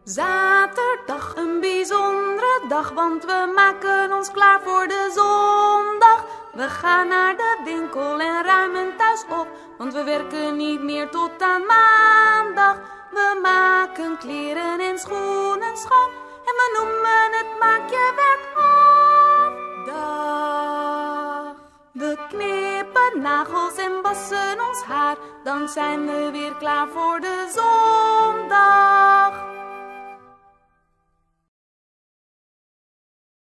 Zaterdag, een bijzondere dag, want we maken ons klaar voor de zondag. We gaan naar de winkel en ruimen thuis op, want we werken niet meer tot aan maandag. We maken kleren en schoenen schoon en we noemen het maak je werk af. Dag. We knippen nagels en wassen ons haar, dan zijn we weer klaar voor de zondag.